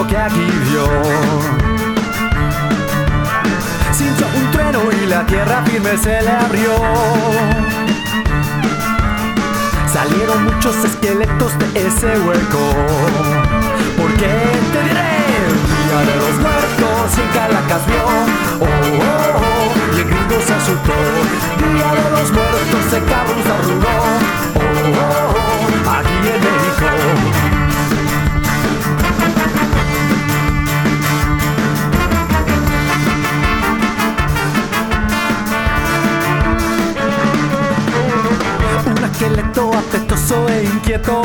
lo que aquí vio. Sintió un trueno y la tierra firme se le abrió. Salieron muchos esqueletos de ese hueco. Porque te diré, Día de los Muertos y en Caracas vio. Oh, oh, oh, y el gringo se asustó. Día de los Muertos se cabrón se arrugó. Oh, oh, oh, aquí en México. Un esqueleto apetoso e inquieto.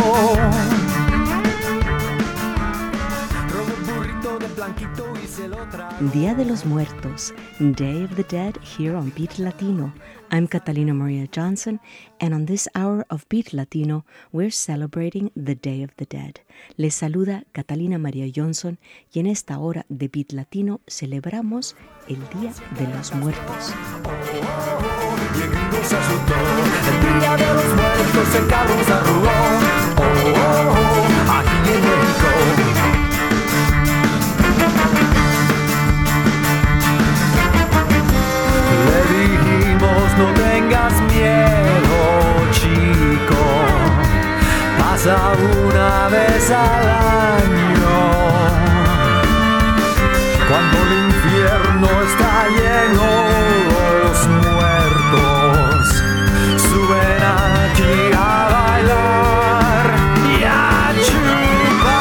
Día de los Muertos, Day of the Dead, here on Beat Latino. I'm Catalina Maria Johnson, and on this hour of Beat Latino, we're celebrating the Day of the Dead. Les saluda Catalina Maria Johnson, y en esta hora de Beat Latino celebramos el Día de los Muertos. Y el gringo se asustó. El Día de los Muertos el cabrón se arrugó. Oh, oh, oh, aquí en México. Le dijimos no tengas miedo, chico, pasa una vez al año. Cuando el infierno está lleno, los muertos suben aquí a bailar y a chupar.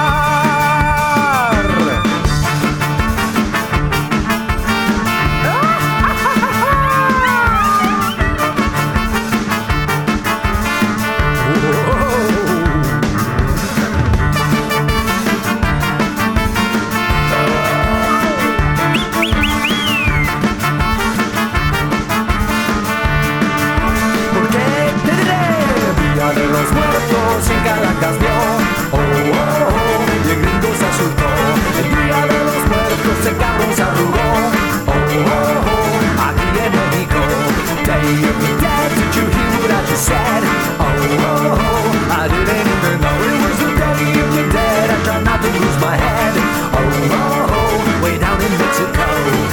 De los muertos en Caracas vio. Oh, oh, oh, y el gringo se asustó. El Día de los Muertos el cabrón se arrugó. Oh, oh, oh, aquí en México. Day of the Dead, did you hear what I just said? Oh, oh, oh, I didn't even know it was the Day of the Dead. I tried not to lose my head. Oh, oh, oh, way down in Mexico.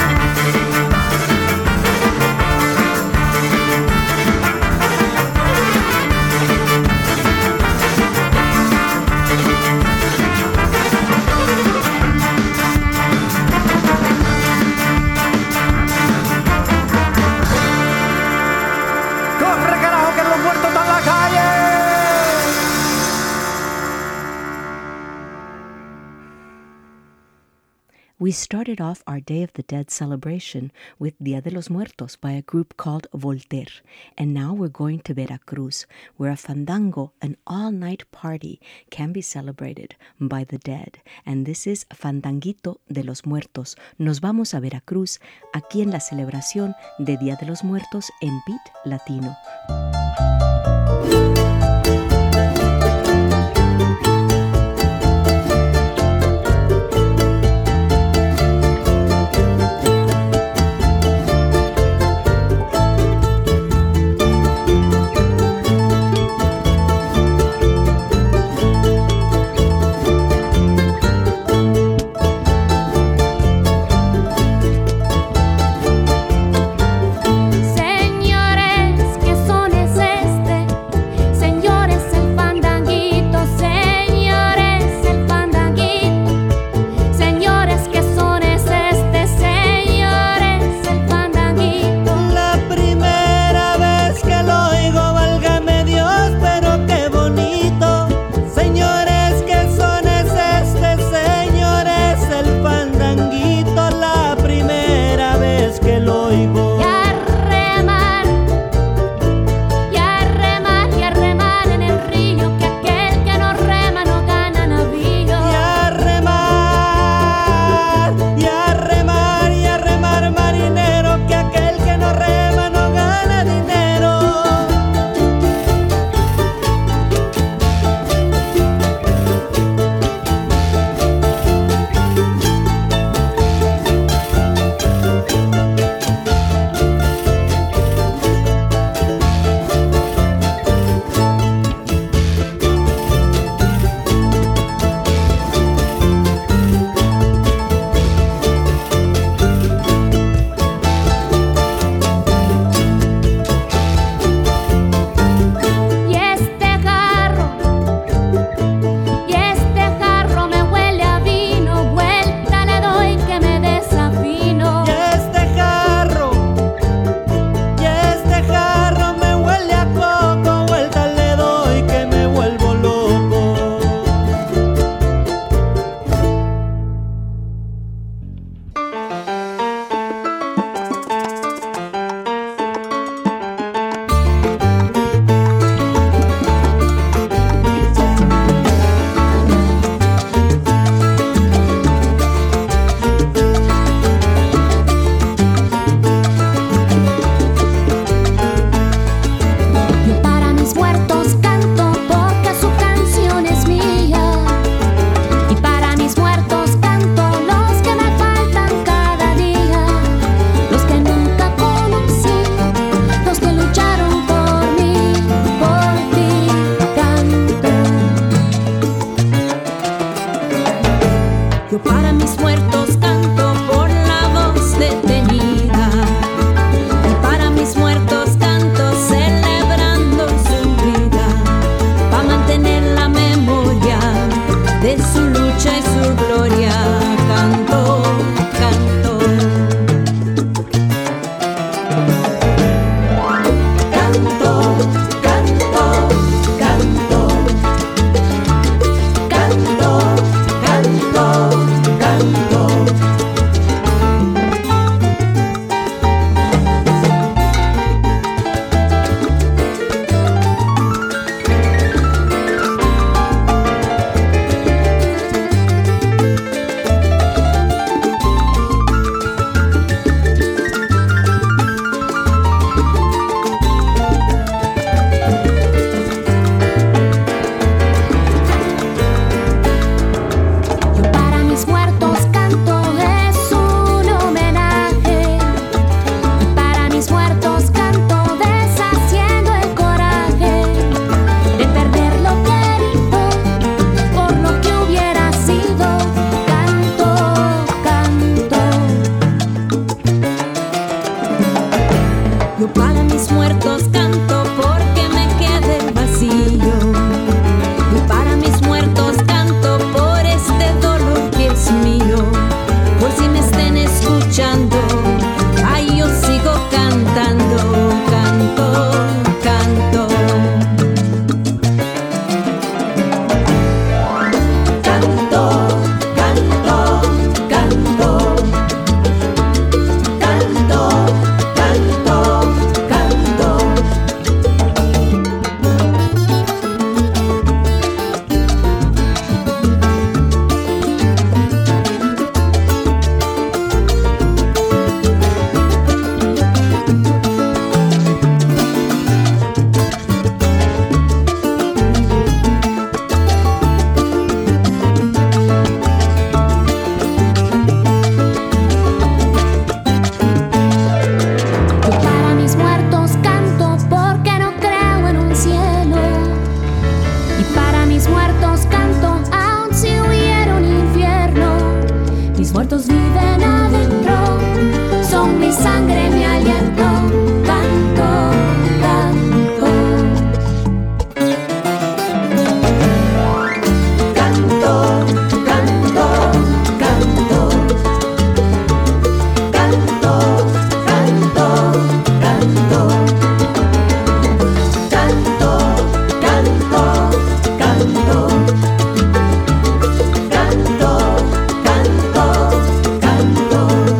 We started off our Day of the Dead celebration with Dia de los Muertos by a group called Voltaire. And now we're going to Veracruz, where a fandango, an all-night party, can be celebrated by the dead. And this is Fandanguito de los Muertos. Nos vamos a Veracruz, aquí en la celebración de Dia de los Muertos en Beat Latino. Señores, que son Yo para mis muertos canto por la voz detenida. Y para mis muertos canto celebrando su vida, para mantener la memoria de su lucha y su gloria. Canto, canto. Canto, canto, canto. Canto, canto, canto. Yo para mis muertos canto, es un homenaje. Y para mis muertos canto, deshaciendo el coraje de perder lo querido por lo que hubiera sido. Canto, canto. Yo para mis muertos canto porque me quede el vacío. Y para mis muertos canto por este dolor que es mío. Por si me estén escuchando, ay, yo sigo cantando. Canto, canto. Canto, canto, canto. Canto, canto, canto. Yo para mis muertos canto porque no creo en un cielo. Y para mis muertos canto aun si hubiera un infierno. Mis muertos viven adentro, son mi sangre, mi aliento. Canto, canto. Canto, canto, canto. Canto, canto, canto. Canto, canto, canto. Canto, canto, canto.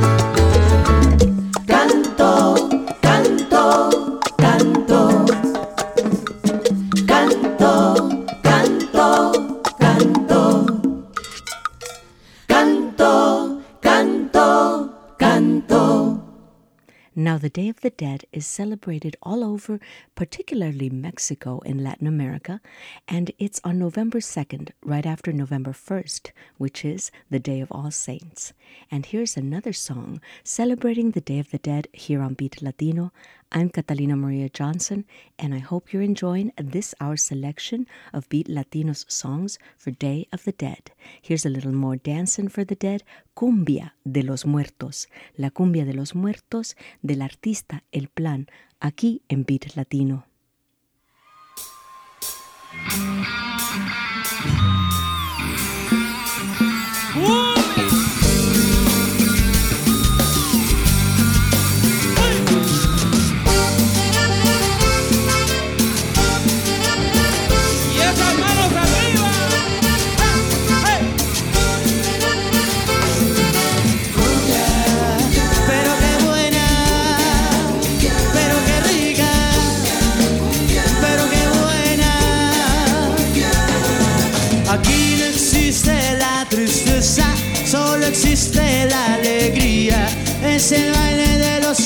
Canto, canto, canto. Canto, canto, canto. Canto, canto, canto. Now, the Day of the Dead is celebrated all over, particularly Mexico and Latin America, and it's on November 2nd, right after November 1st, which is the Day of All Saints. And here's another song celebrating the Day of the Dead here on Beat Latino. I'm Catalina Maria Johnson, and I hope you're enjoying this hour's selection of Beat Latino's songs for Day of the Dead. Here's a little more dancing for the dead, Cumbia de los Muertos, la cumbia de los muertos del artista El Plan, aquí en Beat Latino. Y esas manos arriba. Pero qué buena, pero qué rica, pero qué buena. Aquí no existe la tristeza, solo existe la alegría. Es el baile de los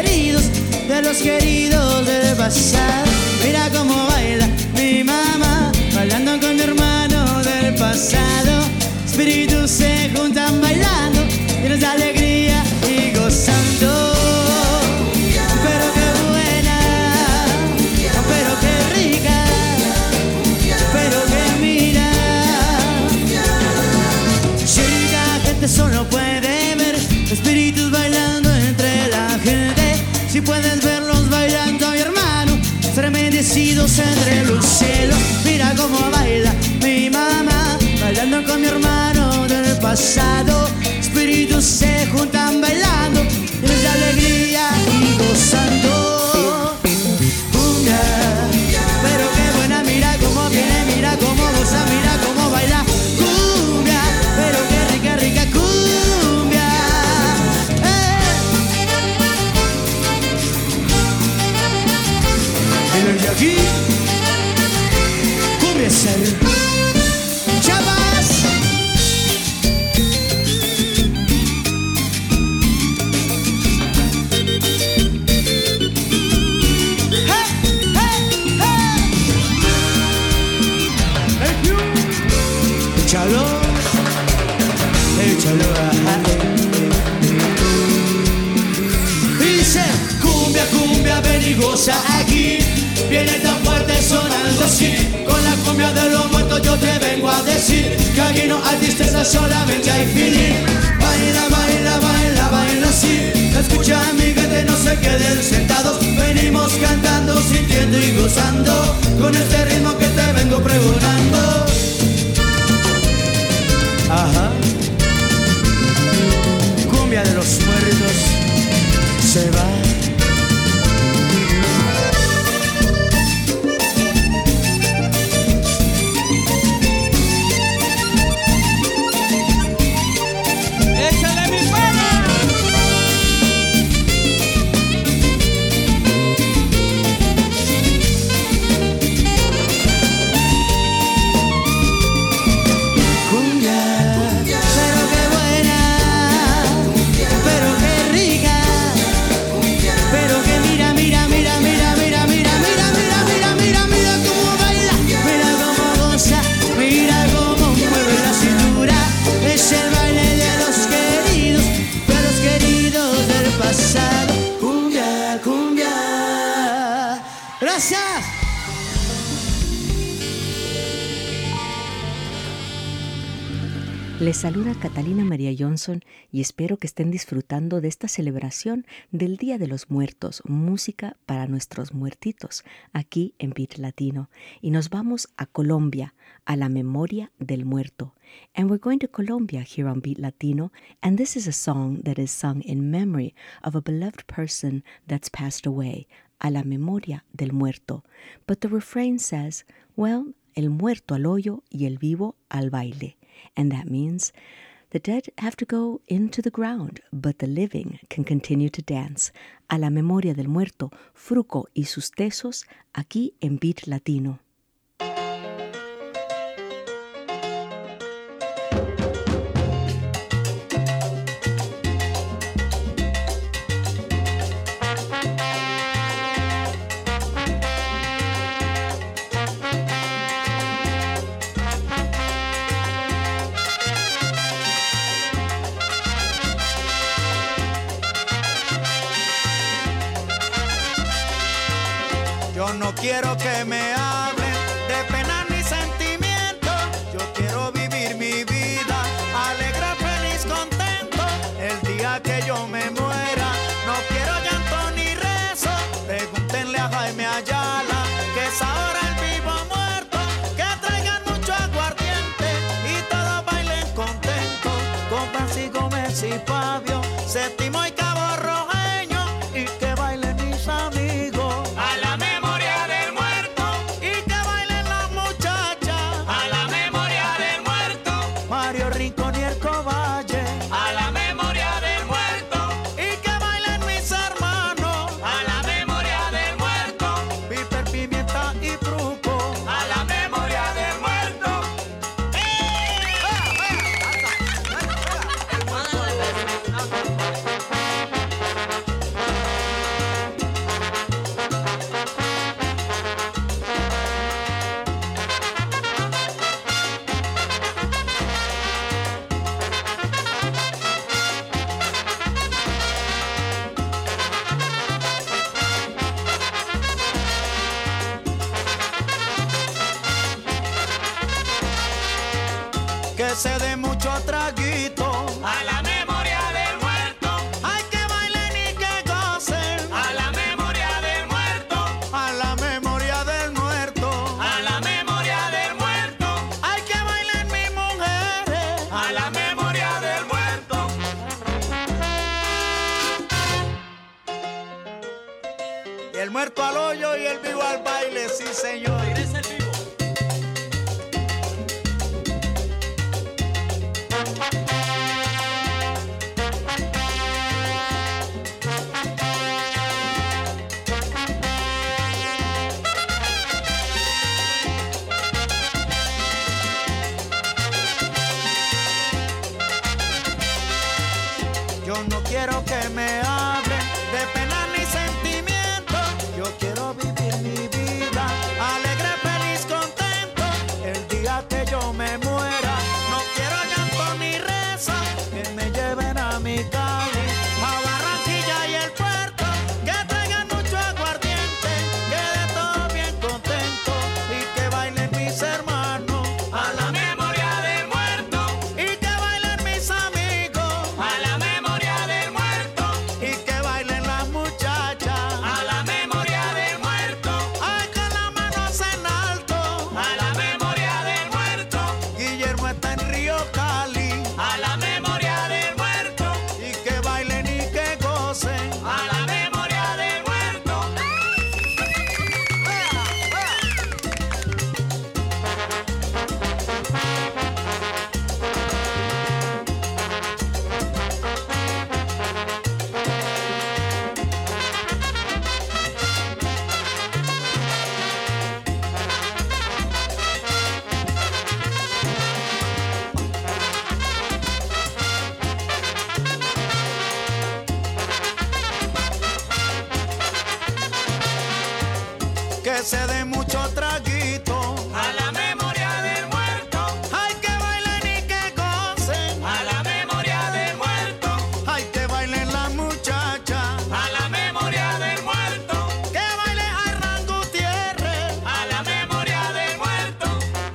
queridos del pasado. Mira cómo baila mi mamá, bailando con mi hermano del pasado. Espíritus se juntan bailando, tienes alegría y gozando. Pero qué buena, pero qué rica, pero qué mira. Chica, gente solo puede ver espíritus bailando entre la gente. Si puedes verlos bailando, mi hermano, serán bendecidos entre los cielos. Mira cómo baila mi mamá, bailando con mi hermano del pasado. Espíritus se juntan bailando, llenos de alegría y gozando. Cumbia, pero qué buena, mira cómo viene, mira cómo goza, mira cómo baila. Cumbia, pero qué rica, rica cumbia. Y desde aquí, cumbia es el Chavas. Échalo, échalo, dice, cumbia, cumbia, ven y goza aquí. Viene tan fuerte sonando así. Con la cumbia de los muertos yo te vengo a decir que aquí no hay tristeza, solamente hay feeling. Baila, baila, baila, baila así. Escucha mi gente, no se queden sentados. Venimos cantando, sintiendo y gozando con este ritmo que te vengo pregonando. Ajá. Cumbia de los muertos se va. Échale mi pana. Cumbia, cumbia. Gracias. Les saluda Catalina María Johnson y espero que estén disfrutando de esta celebración del Día de los Muertos, música para nuestros muertitos, aquí en Beat Latino. Y nos vamos a Colombia, a la memoria del muerto. And we're going to Colombia here on Beat Latino, and this is a song that is sung in memory of a beloved person that's passed away, a la memoria del muerto. But the refrain says, well, el muerto al hoyo y el vivo al baile. And that means the dead have to go into the ground, but the living can continue to dance. A la memoria del muerto, Fruco y sus tesos, aquí en Beat Latino. No quiero que me hablen de pena ni sentimiento. Yo quiero vivir mi vida alegre, feliz, contento. El día que yo me muera, no quiero llanto ni rezo. Pregúntenle a Jaime Ayala, que es ahora el vivo muerto. Que traigan mucho aguardiente y todos bailen contentos. Con Francis Gómez y Fabio, Séptimo y Cabo Rojeño, y que bailen mis amigos. A la que se dé mucho traguito a la memoria del muerto, hay que bailen y que gocen a la memoria del muerto, a la memoria del muerto, a la memoria del muerto, hay que bailen mis mujeres a la memoria del muerto. y el muerto al hoyo y el vivo al baile, sí señor. Regresa el vivo. Yo no quiero que me hablen de pena ni sentimiento. Yo quiero vivir mi vida alegre, feliz, contento. El día que yo me muera, no quiero llanto ni reza. Que me lleven a mi Cali, a Barranquilla y el puerto. Que traigan mucho aguardiente, que de todo bien contento. Y que bailen mis hermanos A la memoria del muerto, y que bailen mis amigos a la memoria del muerto, y que bailen las muchachas. a la memoria del muerto, Ay, con las manos en alto. a la memoria del muerto, Guillermo está en Río Cali. a la memoria del muerto, Y que bailen y que gocen. a la memoria del muerto. Que se dé mucho traguito. A la memoria del muerto, Ay, que bailen y que gocen. a la memoria del muerto, Ay, que bailen las muchachas. a la memoria del muerto, Que baile Arran Gutiérrez. a la memoria del muerto.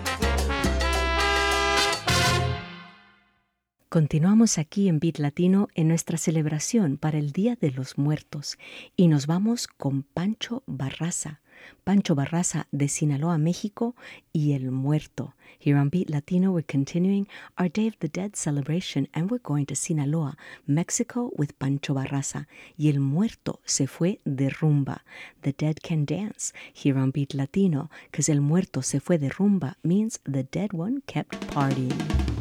Continuamos aquí en Beat Latino en nuestra celebración para el Día de los Muertos y nos vamos con Pancho Barraza. Pancho Barraza de Sinaloa, México, y El Muerto. Here on Beat Latino, we're continuing our Day of the Dead celebration and we're going to Sinaloa, Mexico with Pancho Barraza. Y El Muerto se fue de rumba. The dead can dance here on Beat Latino because El Muerto se fue de rumba means the dead one kept partying.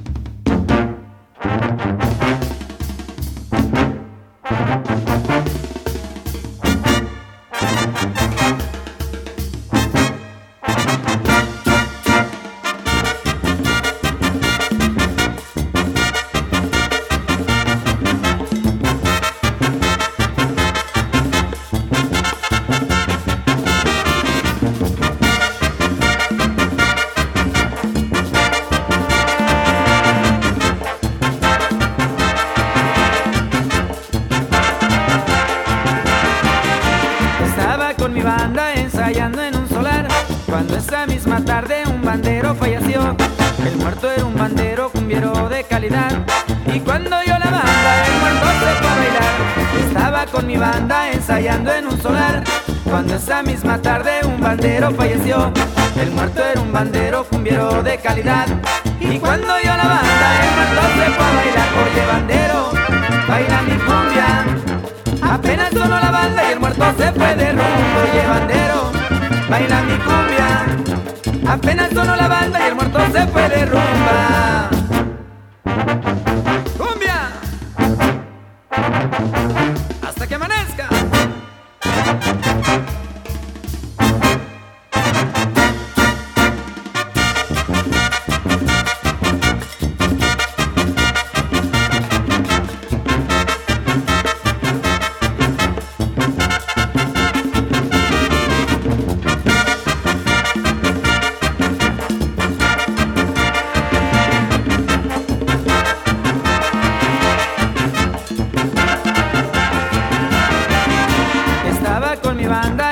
ensayando en un solar, cuando esa misma tarde un bandero falleció. El muerto era un bandero cumbiero de calidad, y cuando yo la banda el muerto se fue a bailar. Estaba con mi banda ensayando en un solar, cuando esa misma tarde un bandero falleció. El muerto era un bandero cumbiero de calidad, y cuando yo la banda el muerto se fue a bailar. Oye bandero, baila mi cumbia. Apenas sonó la banda y el muerto se fue de rumba. Oye bandero, baila mi cumbia. Apenas sonó la banda y el muerto se fue de rumba. ¡Cumbia! Hasta que amanezca.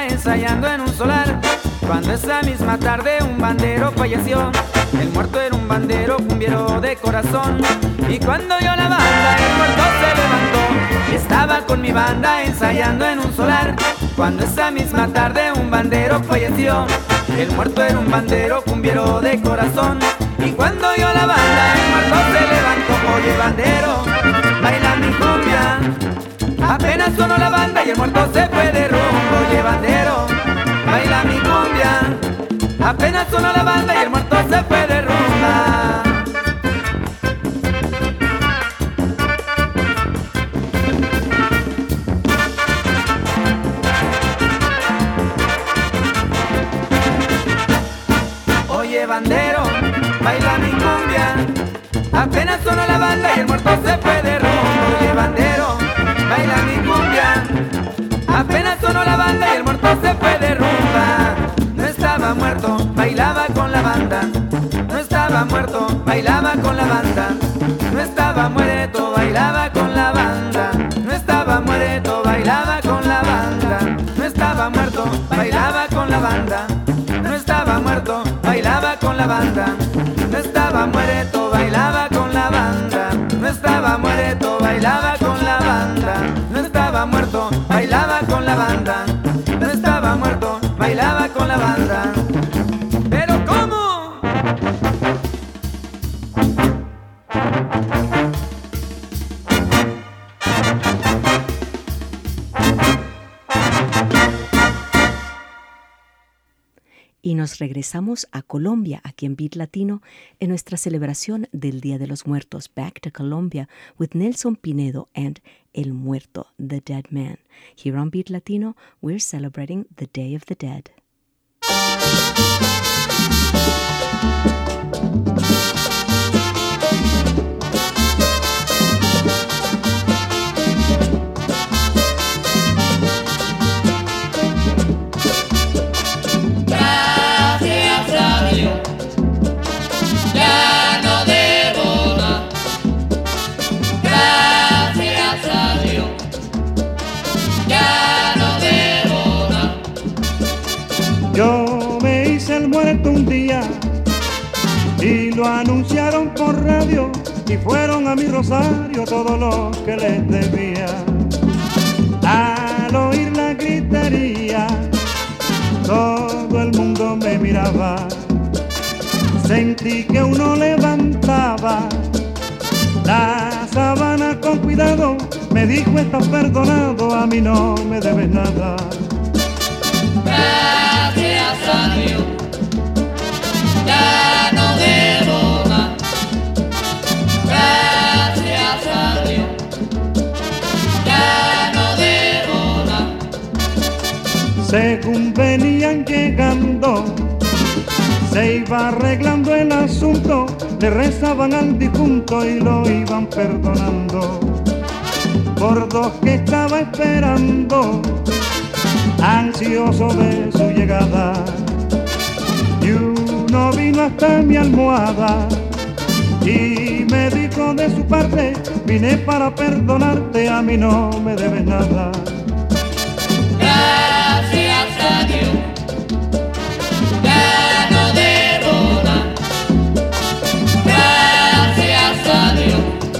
Ensayando en un solar, cuando esa misma tarde un bandero falleció. El muerto era un bandero cumbiero de corazón. Y cuando yo la banda, el muerto se levantó. Estaba con mi banda ensayando en un solar, cuando esa misma tarde un bandero falleció. El muerto era un bandero cumbiero de corazón. Y cuando yo la banda, el muerto se levantó. Oye bandero, baila mi cumbia. Apenas sonó la banda y el muerto se fue de rumbo. Oye bandero, baila mi cumbia. Apenas sonó la banda y el muerto se fue de rumba. Oye bandero, baila mi cumbia. Apenas sonó la banda y el muerto se fue de rumbo. Oye bandero, baila mi cumbia. Apenas sonó la banda y el muerto se fue de rumba. No estaba muerto, bailaba con la banda. No estaba muerto, bailaba con la banda. No estaba muerto, bailaba con la banda. No estaba muerto, bailaba con la banda. No estaba muerto, bailaba con la banda. No estaba muerto, bailaba con la banda. No estaba muerto, bailaba con la banda. No estaba muerto, bailaba con la banda. No estaba muerto, bailaba con la banda. No estaba muerto, bailaba con la banda. ¿Pero cómo? Y nos regresamos a Colombia, aquí en Beat Latino, en nuestra celebración del Día de los Muertos. Back to Colombia with Nelson Pinedo and El Muerto, the Dead Man. Here on Beat Latino, we're celebrating the Day of the Dead. Yo me hice el muerto un día y lo anunciaron por radio y fueron a mi rosario todo lo que les debía. Al oír la gritería, todo el mundo me miraba. Sentí que uno levantaba la sábana con cuidado, me dijo: estás perdonado, a mí no me debes nada. Gracias a Dios, ya no debo más. Gracias a Dios, ya no debo más. Según venían llegando, se iba arreglando el asunto, le rezaban al difunto y lo iban perdonando. Por dos que estaba esperando, ansioso de su llegada, y uno vino hasta mi almohada y me dijo de su parte: vine para perdonarte, a mí no me debes nada. Gracias a Dios, ya no debo más. Gracias a Dios,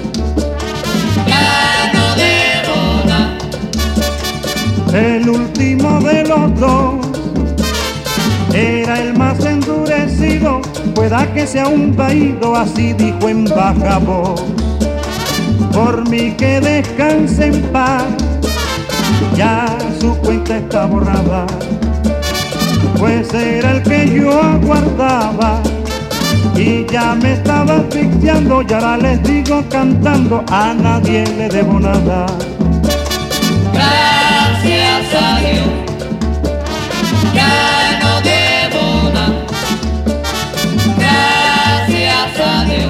ya no debo más. El último de los dos era el más endurecido, pueda que sea un vaído, así dijo en baja voz. Por mí que descanse en paz, ya su cuenta está borrada, pues era el que yo aguardaba y ya me estaba asfixiando. Y ahora les digo cantando: a nadie le debo nada. Gracias a Dios, ya no debo más. Gracias a Dios,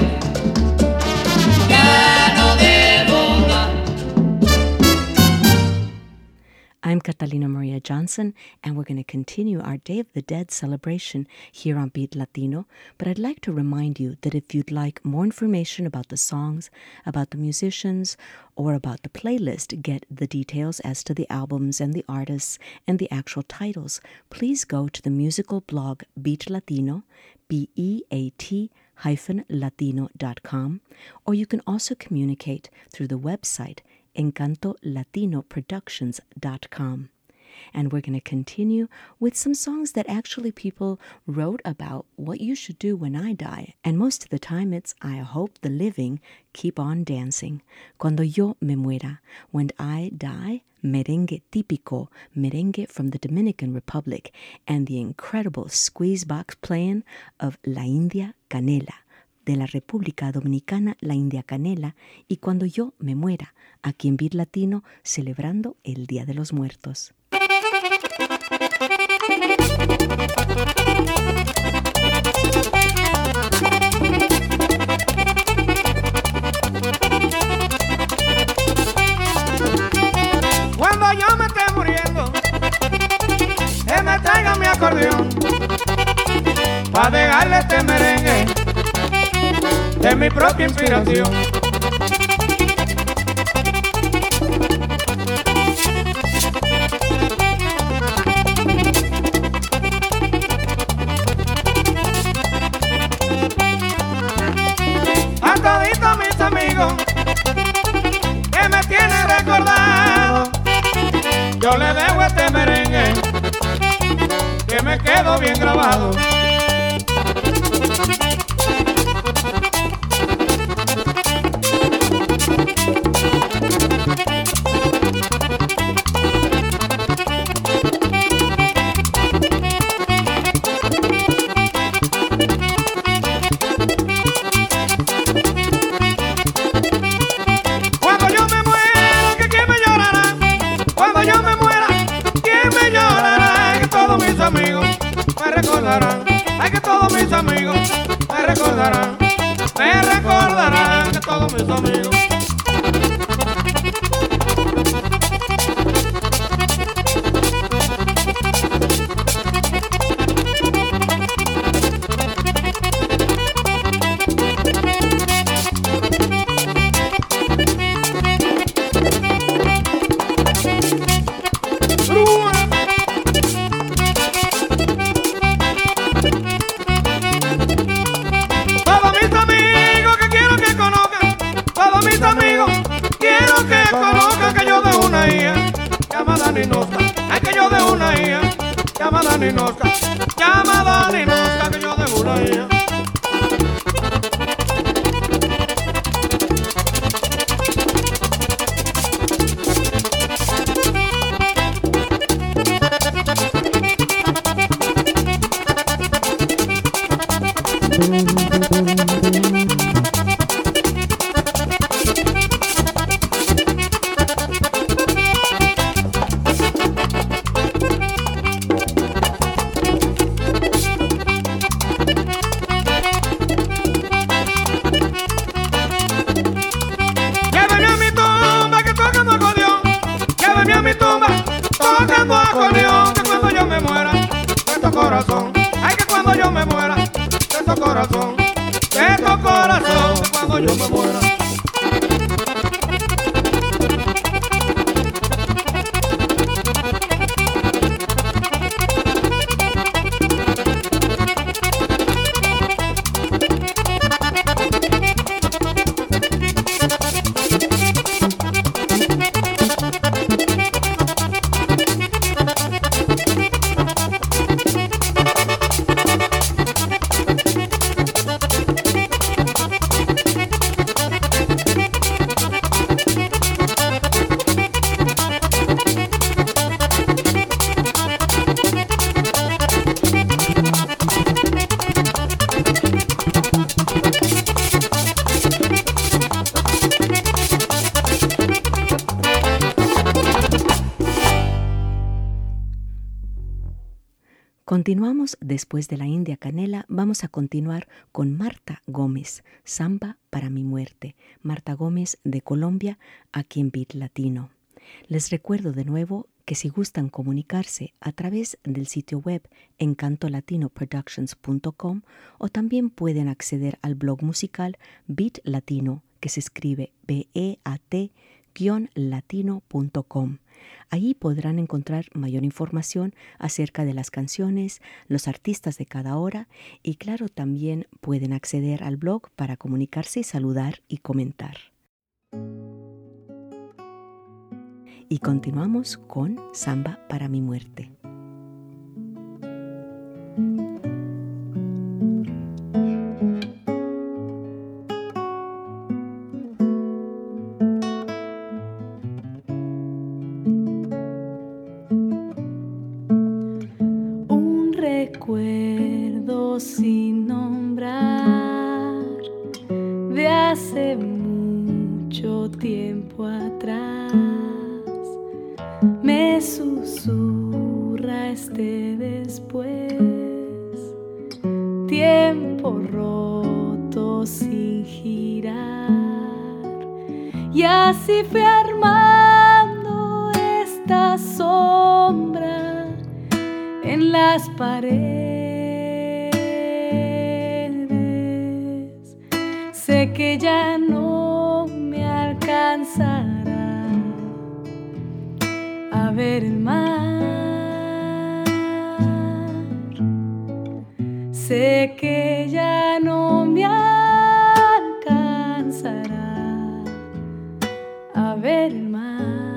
ya no debo más. I'm Catalina Maria Johnson, and we're going to continue our Day of the Dead celebration here on Beat Latino. But I'd like to remind you that if you'd like more information about the songs, about the musicians, or about the playlist, get the details as to the albums and the artists and the actual titles, please go to the musical blog Beat Latino, BEAT encantolatino.com, or you can also communicate through the website encantolatinoproductions.com. And we're going to continue with some songs that actually people wrote about what you should do when I die. And most of the time it's I hope the living keep on dancing. Cuando yo me muera, when I die, merengue típico, merengue from the Dominican Republic, and the incredible squeeze box playing of La India Canela, de la República Dominicana, La India Canela, y Cuando yo me muera, aquí en Beat Latino, celebrando el Día de los Muertos. Cuando yo me esté muriendo, que me traiga mi acordeón pa' dejarle este merengue de mi propia inspiración. A toditos mis amigos que me tienen recordado, yo le dejo este merengue que me quedó bien grabado. Cuando yo me muera, que quién me llorará. Cuando yo me muera, quién me llorará. Que todos mis amigos me recordarán. Ay, que todos mis amigos me recordarán. Me recordarán que todos mis amigos. Todos mis amigos que quiero que conozcan, todos mis amigos quiero que conozcan que yo de una hija llamada Ninoska, ay que yo de una hija llamada Ninoska, llamada Ninoska, que yo de una hija. Lléveme a mi tumba que tocando acordeón, lléveme a mi tumba tocando acordeón, que cuando yo me muera, siento corazón, ay que cuando yo me muera, siento corazón, que cuando yo me muera. Continuamos después de la India Canela. Vamos a continuar con Marta Gómez, Samba para mi muerte. Marta Gómez de Colombia, aquí en Beat Latino. Les recuerdo de nuevo que si gustan comunicarse a través del sitio web encantolatinoproductions.com o también pueden acceder al blog musical Beat Latino, que se escribe BEAT latino.com. Allí podrán encontrar mayor información acerca de las canciones, los artistas de cada hora y claro, también pueden acceder al blog para comunicarse y saludar y comentar. Y continuamos con Samba para mi muerte. Un recuerdo sin nombrar de hace mucho tiempo atrás me susurra este después, tiempo roto sin girar, y así fui armando esta sombra en las paredes. Sé que ya no me alcanzará a ver el mar. Sé que ya no me alcanzará a ver el mar.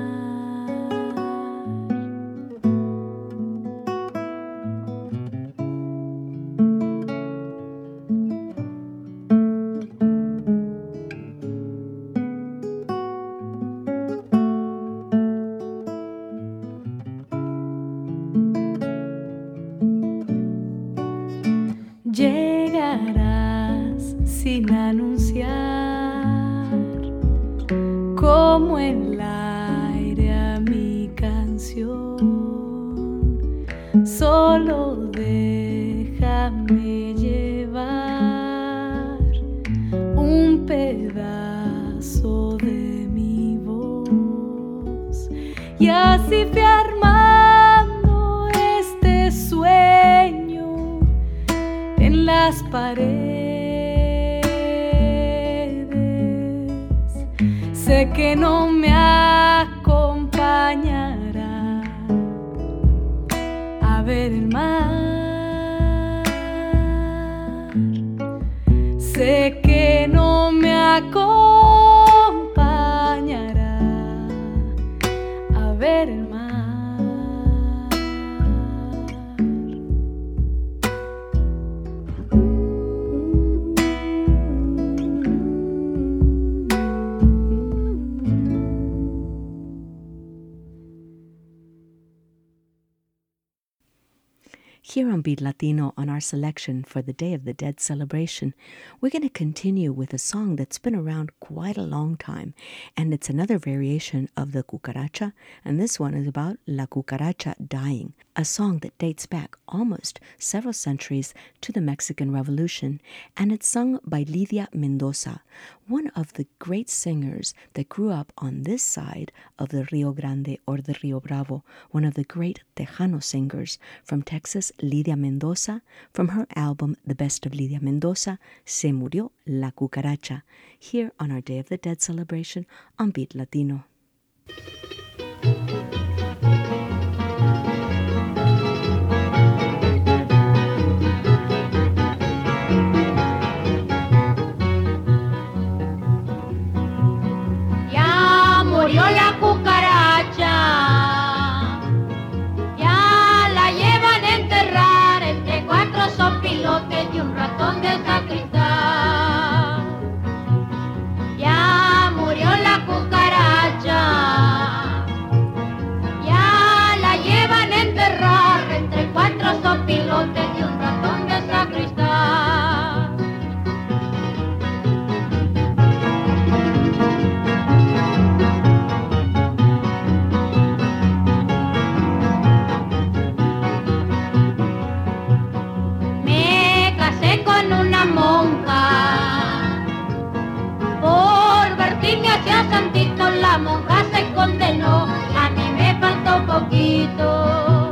Llegarás sin anunciar, como el aire a mi canción. Solo déjame llevar un pedazo de mi voz, y así fui armando este sueño en las paredes. Sé que no me acompañará a ver el mar. Sé que no me acompañará a ver el mar. Here on Beat Latino, on our selection for the Day of the Dead celebration, we're going to continue with a song that's been around quite a long time, and it's another variation of the cucaracha, and this one is about La Cucaracha dying, a song that dates back almost several centuries to the Mexican Revolution, and it's sung by Lidia Mendoza, one of the great singers that grew up on this side of the Rio Grande or the Rio Bravo, one of the great Tejano singers from Texas, Lidia Mendoza. From her album The Best of Lidia Mendoza, Se Murió La Cucaracha, here on our Day of the Dead celebration on Beat Latino. Ya murió la cucaracha, ya la llevan a enterrar entre 4 sopilotes y un ratón de sacristán. Ya murió la cucaracha, ya la llevan a enterrar entre 4 sopilotes y un ratón de sacristán. Me casé con una monja, por vertirme hacia santito la monja se condenó, a mí me faltó poquito.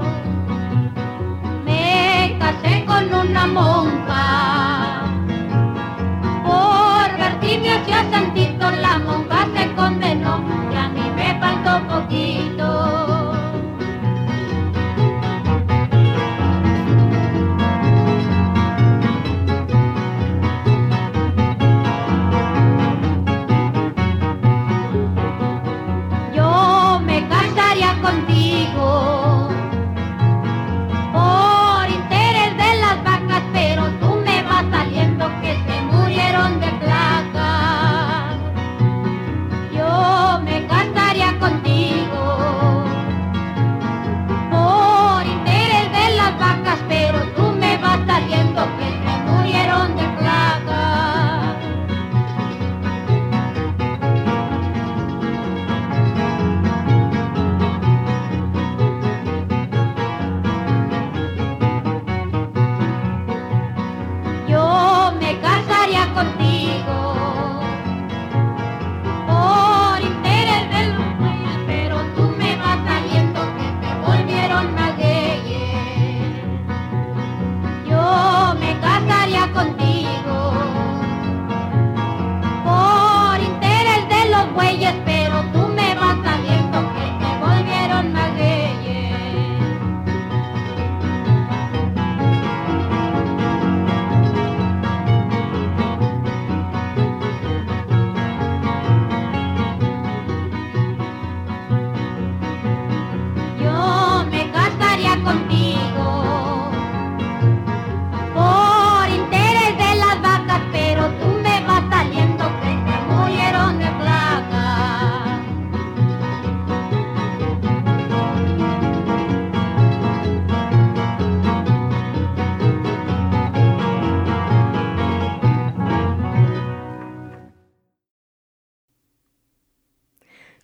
Me casé con una monja, por vertirme hacia santito la monja se condenó, y a mí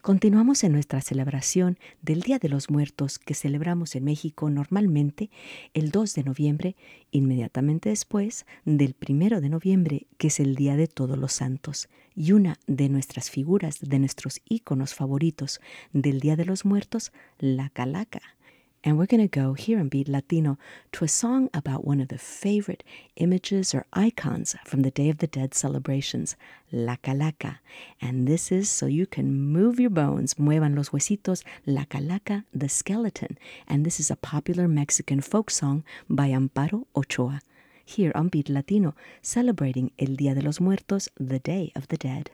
Continuamos en nuestra celebración del Día de los Muertos que celebramos en México normalmente el 2 de noviembre, inmediatamente después del 1 de noviembre, que es el Día de Todos los Santos. Y una de nuestras figuras, de nuestros íconos favoritos del Día de los Muertos, la calaca. And we're going to go here on Beat Latino to a song about one of the favorite images or icons from the Day of the Dead celebrations, la calaca. And this is so you can move your bones, muevan los huesitos, la calaca, the skeleton. And this is a popular Mexican folk song by Amparo Ochoa. Here on Beat Latino, celebrating El Día de los Muertos, the Day of the Dead.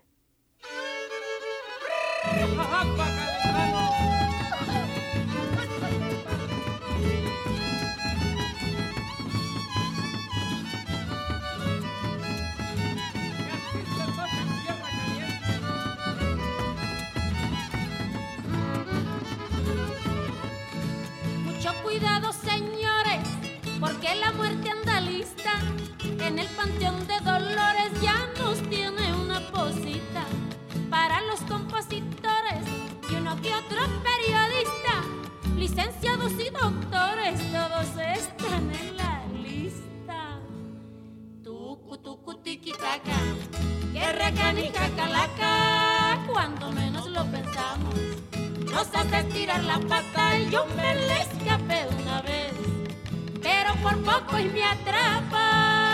Cuidado, señores, porque la muerte anda lista. En el Panteón de Dolores ya nos tiene una posita para los compositores y uno que otro periodista, licenciados y doctores, todos están en la lista. Tucu, tucu, tiquitaca, que recanija calaca, cuando menos lo pensamos. Nos hace tirar la pata y yo me le escapé una vez, pero por poco y me atrapa.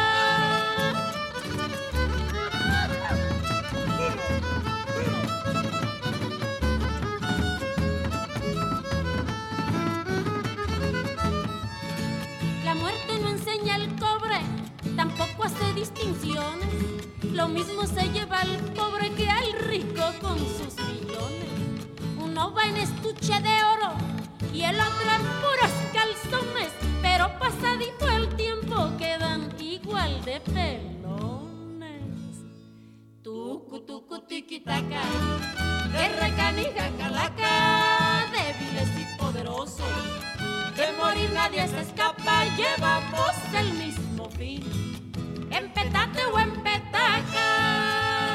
La muerte no enseña el cobre, tampoco hace distinciones. Lo mismo se lleva al pobre que al rico con sus millones. Uno va en estuche de oro y el otro en puros calzones, pero pasadito el tiempo quedan igual de pelones. Tucu, tucu, tiquitaca, que recanija calaca, débiles y poderosos, de morir nadie se escapa, llevamos el mismo fin, en petate o en petaca.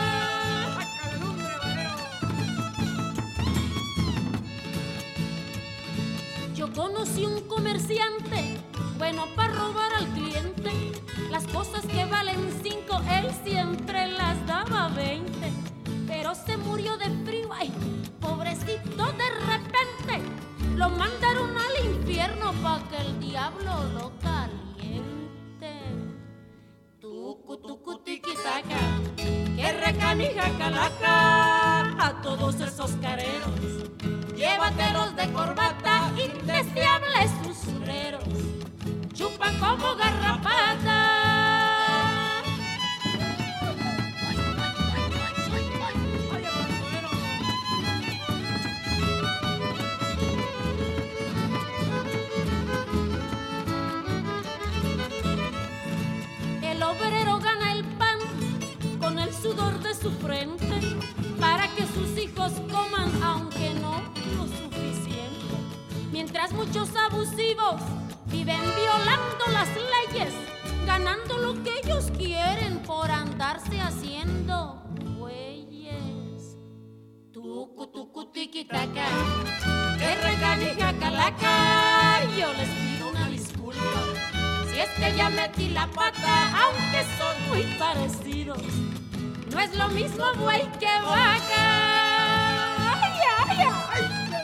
Yo conocí un comerciante, bueno para robar al cliente. Las cosas que valen 5, él siempre las daba 20. Pero se murió de frío, ay, pobrecito, de repente. Lo mandaron al infierno pa' que el diablo lo caliente. Tucu, tucu, tiquitaca, que recanija calaca, a todos esos careros. Llévatelos de corbata, indeseables usureros, chupan como garrapata. El obrero gana el pan con el sudor de su frente para que sus hijos coman, aunque no lo suficiente. Mientras muchos abusivos viven violando las leyes, ganando lo que ellos quieren por andarse haciendo güeyes. Tucu, tucu, tiquitaca, que recanija calaca, yo les pido una disculpa si es que ya metí la pata, aunque son muy parecidos. No es lo mismo buey que vaca. ¡Ay, ay, ay!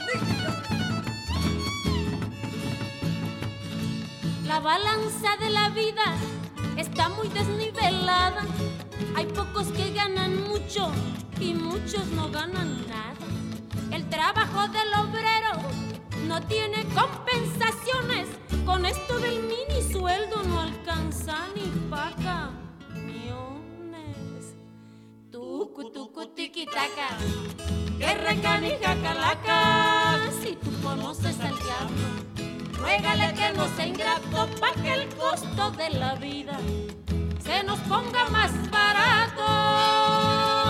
La balanza de la vida está muy desnivelada. Hay pocos que ganan mucho y muchos no ganan nada. El trabajo del obrero no tiene compensaciones. Con esto del mini sueldo no alcanza ni pa' camiones. Tucu, tucu, tiquitaca, que recanija calaca. Si tú conoces al diablo, ruégale que no sea ingrato, pa' que el costo de la vida se nos ponga más barato.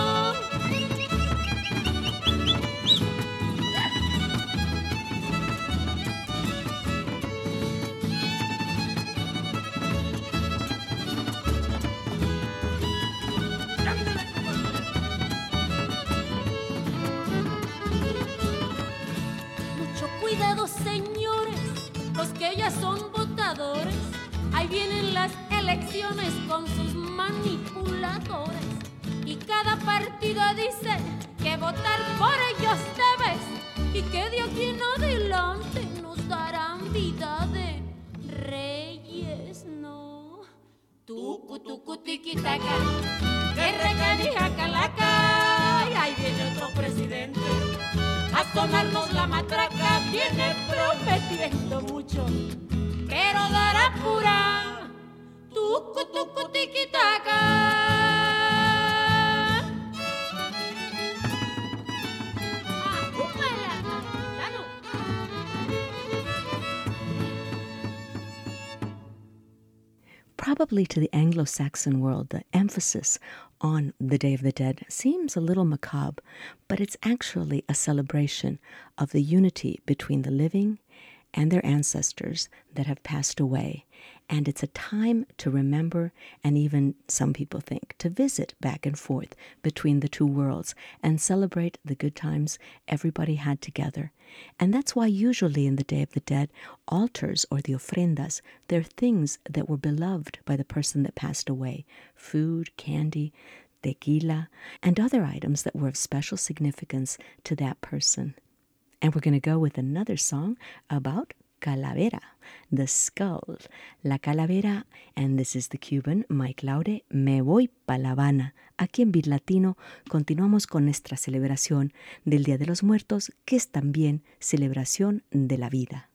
ya son votadores. Ahí vienen las elecciones con sus manipuladores. Y cada partido dice que votar por ellos debes. Y que de aquí en adelante nos darán vida de reyes, no. Tucu, tucu, tiquitaca, que recanija calaca. Y ahí viene otro presidente a sonarnos la matraca. Viene prometiendo mucho, pero dará pura. Tucu, tucu, tiquitaca. Probably to the Anglo-Saxon world, the emphasis on the Day of the Dead seems a little macabre, but it's actually a celebration of the unity between the living and their ancestors that have passed away. And it's a time to remember, and even some people think, to visit back and forth between the two worlds and celebrate the good times everybody had together. And that's why usually in the Day of the Dead, altars or the ofrendas, they're things that were beloved by the person that passed away. Food, candy, tequila, and other items that were of special significance to that person. And we're going to go with another song about calavera, the skull. La calavera, and this is the Cuban Mike Laude, Me Voy Pa' La Habana. Aquí en Beat Latino continuamos con nuestra celebración del Día de los Muertos, que es también celebración de la vida.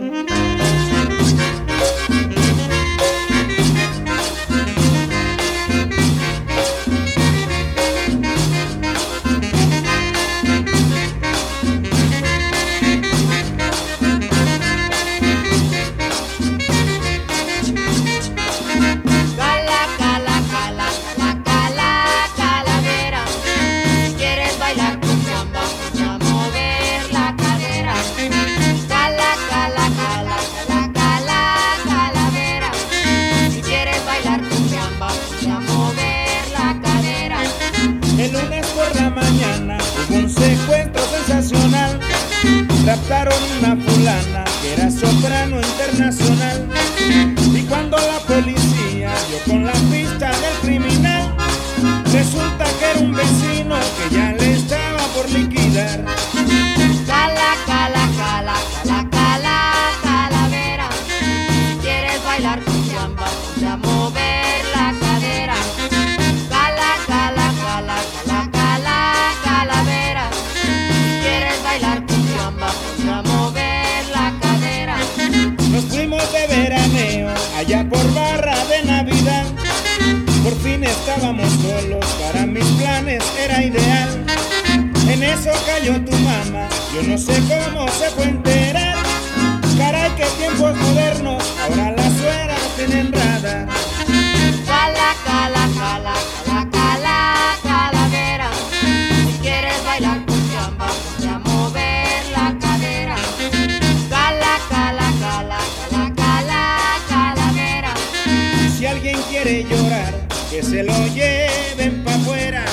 Raptaron una fulana que era soprano internacional. Y cuando la policía dio con la pista del criminal, resulta que era un vecino que ya le estaba por liquidar. Cala, cala, cala, cala, cala, calavera. Si quieres bailar cuchamba, ponte a mover la cadera. Cala, cala, cala, cala, cala, calavera. Si quieres bailar cuchamba, ponte a mover la cadera. Nos fuimos de veraneo allá por Barra de Navidad. Por fin estábamos solos, para mis planes era ideal. En eso cayó tu mamá, yo no sé cómo se fue a enterar. Caray, qué tiempos modernos, ahora las sueras tienen radar. Cala, cala, cala, cala, cala, calavera. Si quieres bailar cuchamba, ponte a mover la cadera. Cala, cala, cala, cala, cala, calavera. Si alguien quiere llorar, que se lo lleven pa' afuera.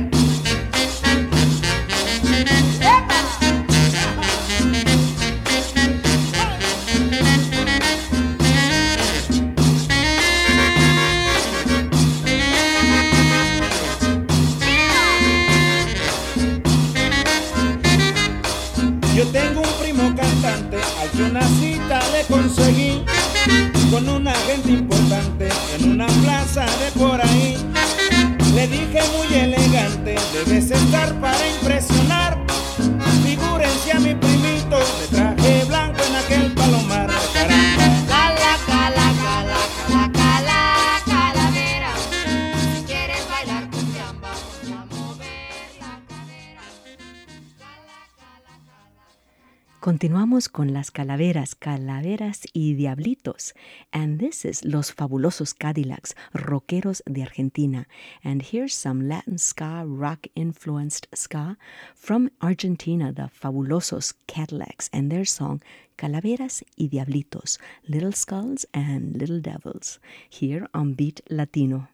Yo tengo un primo cantante, al que una cita le conseguí con un agente importante en una plaza de por ahí. Le dije muy elegante, debes estar para impresionar. Figúrense a mi primito de traje blanco en aquel palomar. Caramba. Cala, cala, cala, cala, cala, calavera. Si quieres bailar cuchamba, ponte a mover la cadera. Cala, cala, cala. Continuamos con las calaveras, calaveras y diablitos. And this is Los Fabulosos Cadillacs, rockeros de Argentina. And here's some Latin ska, rock-influenced ska from Argentina, the Fabulosos Cadillacs, and their song Calaveras y Diablitos, Little Skulls and Little Devils, here on Beat Latino.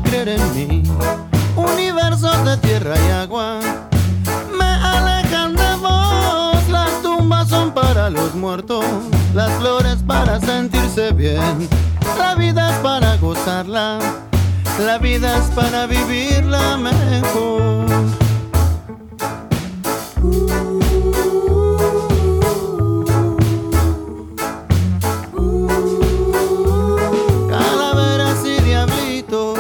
creer en mí. Universos de tierra y agua me alejan de vos. Las tumbas son para los muertos, las flores para sentirse bien. La vida es para gozarla, la vida es para vivirla mejor. Calaveras y diablitos,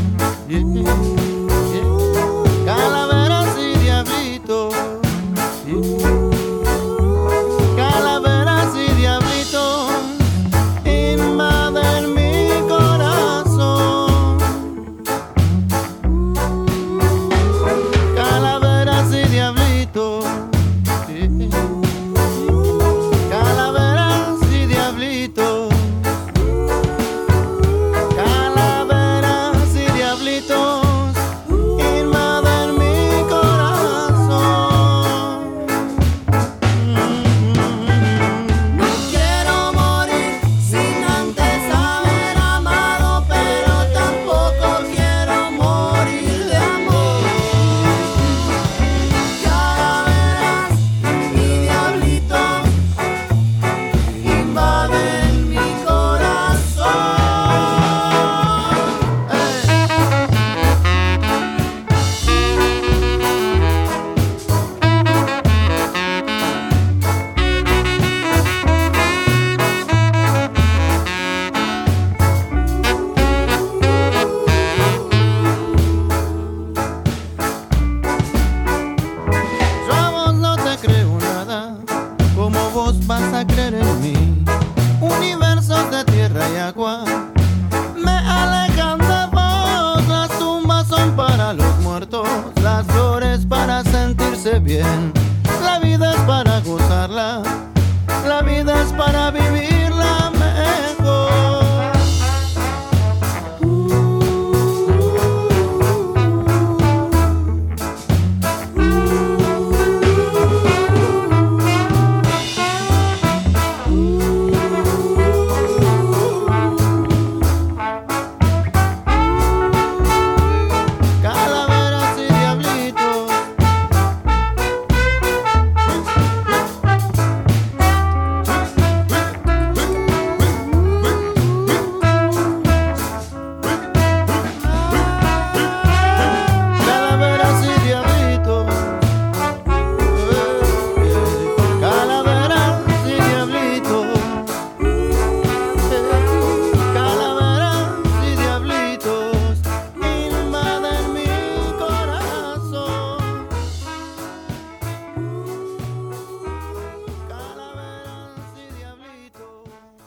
calaveras y diablitos, calaveras y diablitos invaden mi corazón. Calaveras y diablitos, calaveras y diablitos, calaveras y diablitos invaden mi corazón. No quiero morir sin antes haber amado, pero tampoco quiero morir de amor. Calaveras y diablitos invaden mi corazón. Yo a vos no te creo nada, como vos vas a creer en mí. Universos de tierra y agua me alejan de vos. Las tumbas son para los muertos, las flores para sentirse bien. La vida es para gozarla, la vida es para vivirla mejor. Calaveras y diablitos, calaveras y diablitos, calaveras y diablitos, calaveras y diablitos invaden mi corazón. Calaveras y diablitos.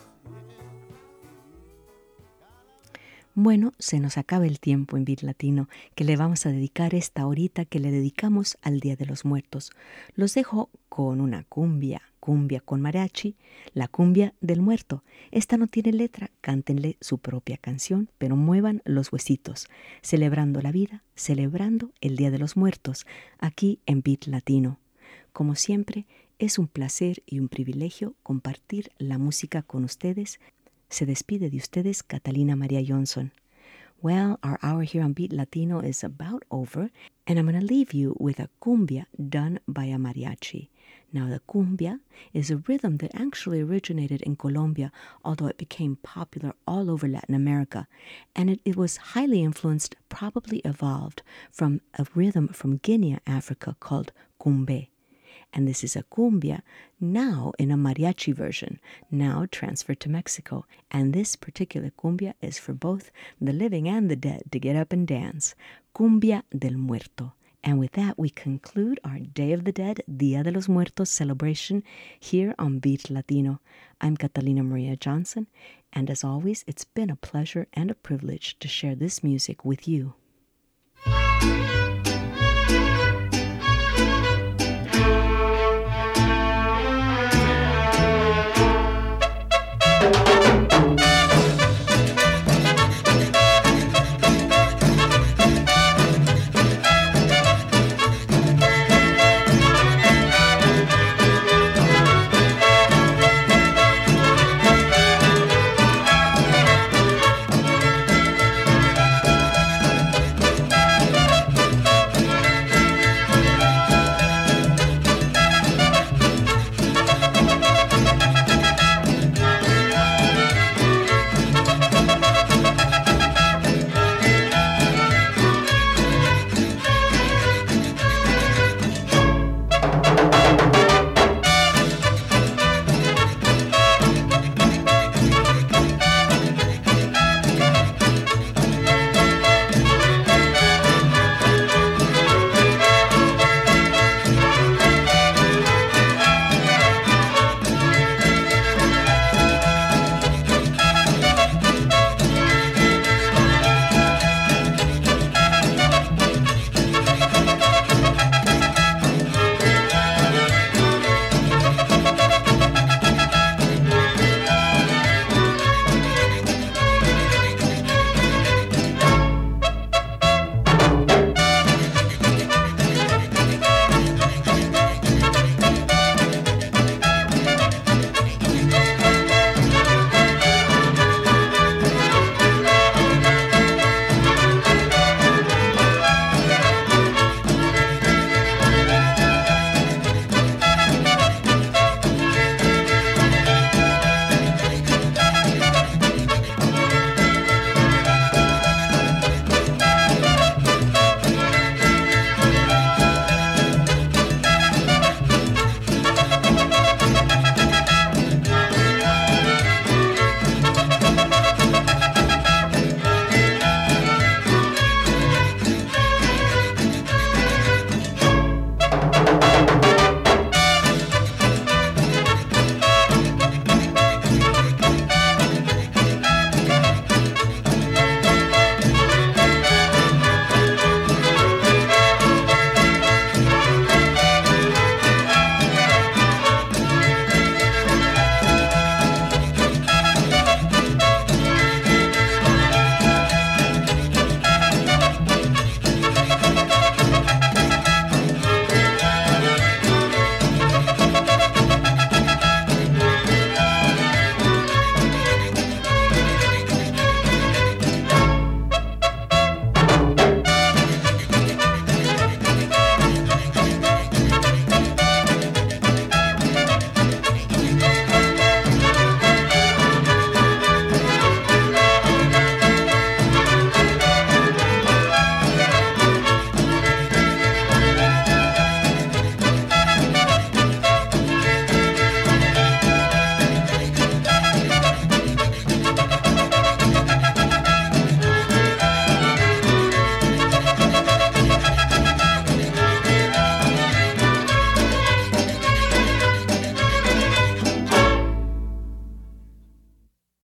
Bueno, se nos acaba el tiempo en Beat Latino que le vamos a dedicar esta horita que le dedicamos al Día de los Muertos. Los dejo con una cumbia con mariachi, la cumbia del muerto. Esta no tiene letra, cántenle su propia canción, pero muevan los huesitos, celebrando la vida, celebrando el Día de los Muertos, aquí en Beat Latino. Como siempre, es un placer y un privilegio compartir la música con ustedes. Se despide de ustedes Catalina Maria Johnson. Well, our hour here on Beat Latino is about over, and I'm going to leave you with a cumbia done by a mariachi. Now, the cumbia is a rhythm that actually originated in Colombia, although it became popular all over Latin America, and it was highly influenced, probably evolved, from a rhythm from Guinea, Africa, called cumbe. And this is a cumbia now in a mariachi version, now transferred to Mexico. And this particular cumbia is for both the living and the dead to get up and dance. Cumbia del Muerto. And with that, we conclude our Day of the Dead, Día de los Muertos celebration here on Beat Latino. I'm Catalina Maria Johnson, and as always, it's been a pleasure and a privilege to share this music with you.